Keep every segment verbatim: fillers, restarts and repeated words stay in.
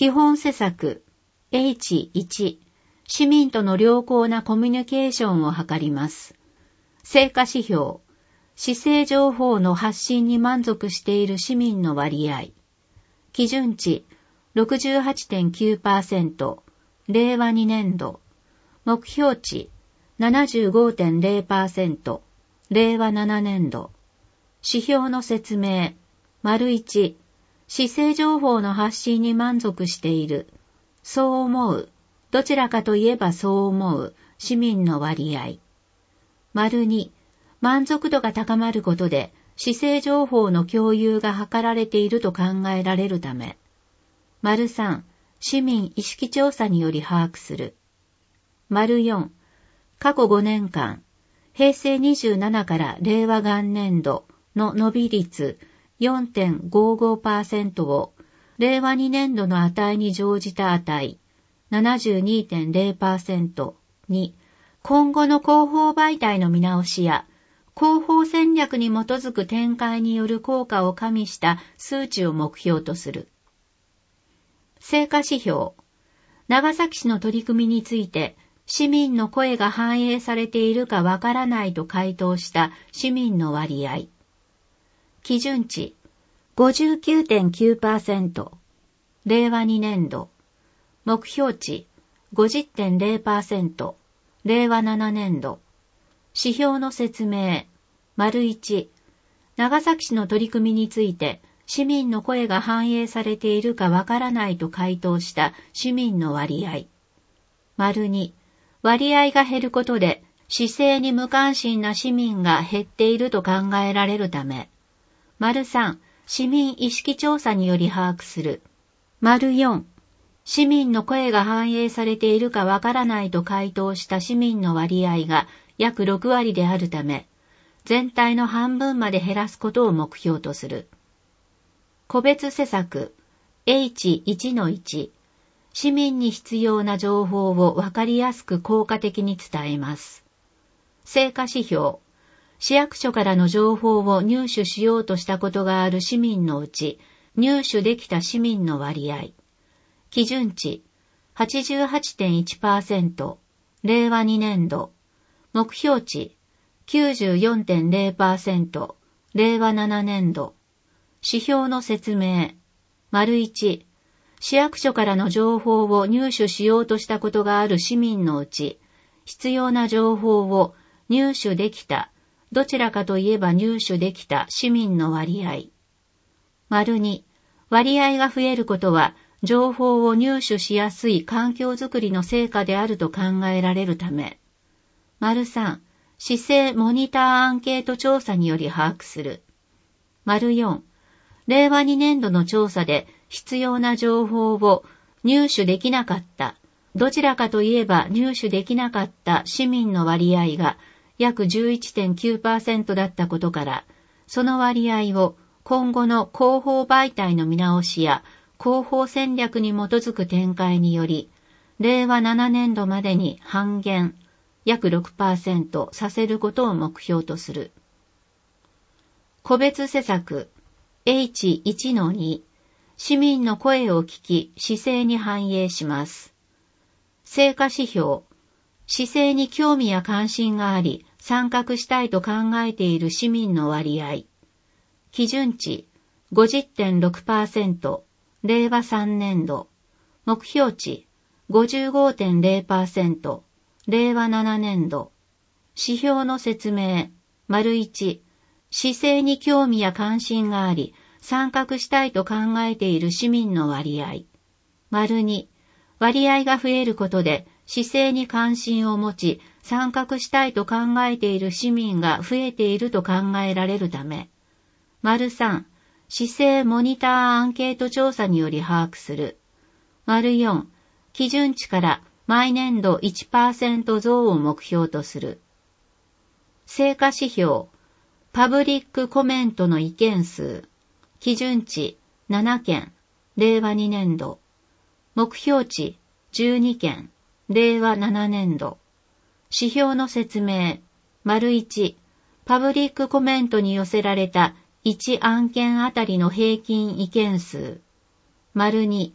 基本施策 エイチワン、市民との良好なコミュニケーションを図ります。成果指標、市政情報の発信に満足している市民の割合。基準値 ろくじゅうはちてんきゅうパーセント、れいわにねんど。目標値 ななじゅうごてんれいパーセント、れいわななねんど。指標の説明。丸いち、市政情報の発信に満足している。そう思う。どちらかといえばそう思う。市民の割合。丸に、満足度が高まることで、市政情報の共有が図られていると考えられるため。丸さん、市民意識調査により把握する。丸よん、過去ごねんかん、平成にじゅうななから令和元年度の伸び率 よんてんごごパーセント を、令和にねん度の値に乗じた値 ななじゅうにてんれいパーセント に、今後の広報媒体の見直しや、広報戦略に基づく展開による効果を加味した数値を目標とする。成果指標。長崎市の取り組みについて、市民の声が反映されているかわからないと回答した市民の割合。基準値 ごじゅうきゅうてんきゅうパーセント、れいわにねんど。目標値 ごじゅってんれいパーセント、れいわななねんど。指標の説明。丸いち、長崎市の取り組みについて、市民の声が反映されているかわからないと回答した市民の割合。丸に、割合が減ることで、市政に無関心な市民が減っていると考えられるため。丸さん、市民意識調査により把握する。丸よん、市民の声が反映されているかわからないと回答した市民の割合が約ろくわりであるため、全体の半分まで減らすことを目標とする。個別施策 エイチワンのいち、市民に必要な情報をわかりやすく効果的に伝えます。成果指標、市役所からの情報を入手しようとしたことがある市民のうち、入手できた市民の割合。基準値 はちじゅうはちてんいちパーセント、れいわにねんど。目標値 きゅうじゅうよんてんれいパーセント、れいわななねんど。指標の説明。丸いち、市役所からの情報を入手しようとしたことがある市民のうち、必要な情報を入手できた、どちらかといえば入手できた市民の割合。丸に、割合が増えることは、情報を入手しやすい環境づくりの成果であると考えられるため。丸さん、市政モニターアンケート調査により把握する。丸よん、れいわにねんどの調査で必要な情報を入手できなかった、どちらかといえば入手できなかった市民の割合が約 じゅういってんきゅうパーセント だったことから、その割合を今後の広報媒体の見直しや広報戦略に基づく展開により、れいわななねんどまでに半減、約 ろくパーセント させることを目標とする。個別施策 エイチワンのに、市民の声を聞き、市政に反映します。成果指標、市政に興味や関心があり、参画したいと考えている市民の割合。基準値 ごじゅってんろくパーセント、れいわさんねんど。目標値 ごじゅうごてんれいパーセント、れいわななねんど。指標の説明。丸いち、市政に興味や関心があり、参画したいと考えている市民の割合。丸に、割合が増えることで、市政に関心を持ち、参画したいと考えている市民が増えていると考えられるため。丸さん、市政モニターアンケート調査により把握する。丸よん、基準値から毎年度 いちパーセント 増を目標とする。成果指標、パブリックコメントの意見数。基準値ななけん、れいわにねんど。目標値じゅうにけん、れいわななねんど。指標の説明。丸いち、パブリックコメントに寄せられたいち案件あたりの平均意見数。丸に、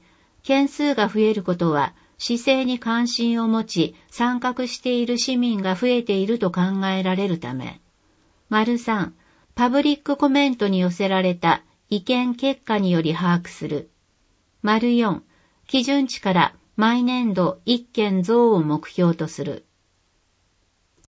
件数が増えることは、市政に関心を持ち、参画している市民が増えていると考えられるため。丸さん、パブリックコメントに寄せられた意見結果により把握する。丸よん、基準値から毎年度いっけん増を目標とする。